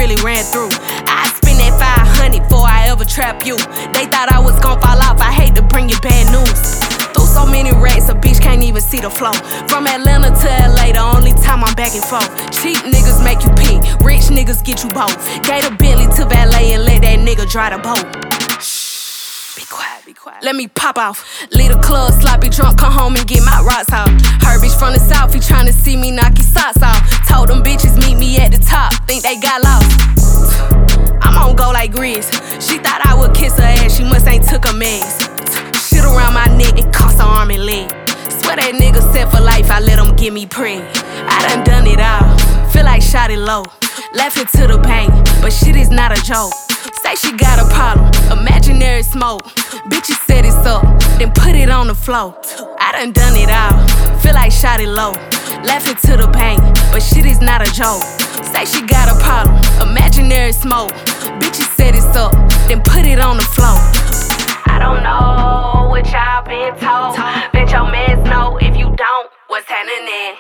really ran through. I spend that 500 before I ever trap you. They thought I was gon' fall off, I hate to bring you bad news. Through so many racks, a bitch can't even see the flow. From Atlanta to LA, the only time I'm back and forth. Cheap niggas make you pick, rich niggas get you both. Gave a Bentley to valet and let that nigga dry the boat. Be quiet, be quiet. Let me pop off. Leave the club, sloppy drunk, come home and get my rocks off. Her bitch from the south, he tryna see me knock his socks off. Told them bitches meet me at the top, think they got lost. I'm on go like Grizz. She thought I would kiss her ass, she must ain't took a mess. Shit around my neck, it cost her arm and leg. Swear that nigga set for life, I let him get me preg. I done it all, feel like shot it low. Laughing to the bank, but shit is not a joke. Say she got a problem, imaginary smoke. Bitches set it up, then put it on the floor. I done it all, feel like shot it low. Laughing to the bank, but shit is not a joke. Say she got a problem, imaginary smoke. Bitches set it up, then put it on the floor. I don't know what y'all been told. Bet your mans know if you don't, what's happening?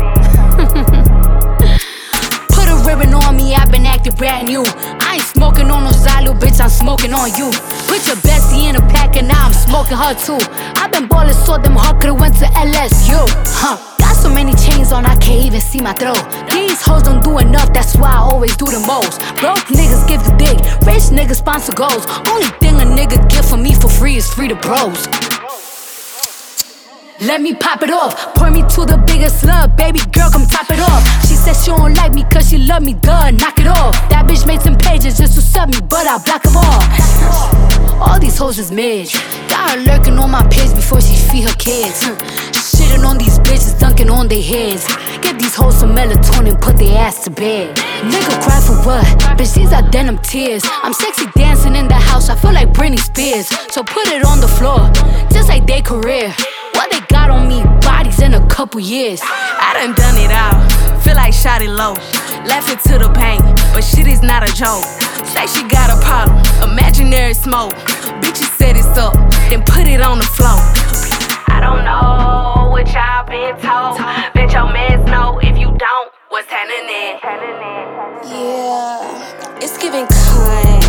Put a ribbon on me, I've been acting brand new. I ain't smoking on no Zylo, bitch, I'm smoking on you. Put your bestie in a pack and now I'm smoking her too. I've been ballin' so damn hard, could've went to LSU. Got so many chains on, I can't even see my throat. These hoes don't do enough, that's why I always do the most. Broke niggas give the dick, rich niggas sponsor goals. Only thing a nigga get from me for free is free to bros. Let me pop it off, pour me to the biggest slug, baby girl, come top it off. She said she don't like me cause she love me, duh, knock it off. That bitch made some pages just to sub me, but I block them all. All these hoes is mid. Got her lurking on my page before she feed her kids. Shitting on these bitches, dunking on their heads. Give these hoes some melatonin, put their ass to bed. Nigga cry for what? Bitch, these are denim tears. I'm sexy dancing in the house, I feel like Britney Spears. So put it on the floor, just like their career. What they got on me, bodies in a couple years. I done it all, feel like shot it low. Laughing to the bank, but shit is not a joke. Say she got a problem, imaginary smoke. Bitches set it up, then put it on the floor. I don't know what y'all been told. Bet your mans know if you don't, what's happening? Yeah, it's giving kind.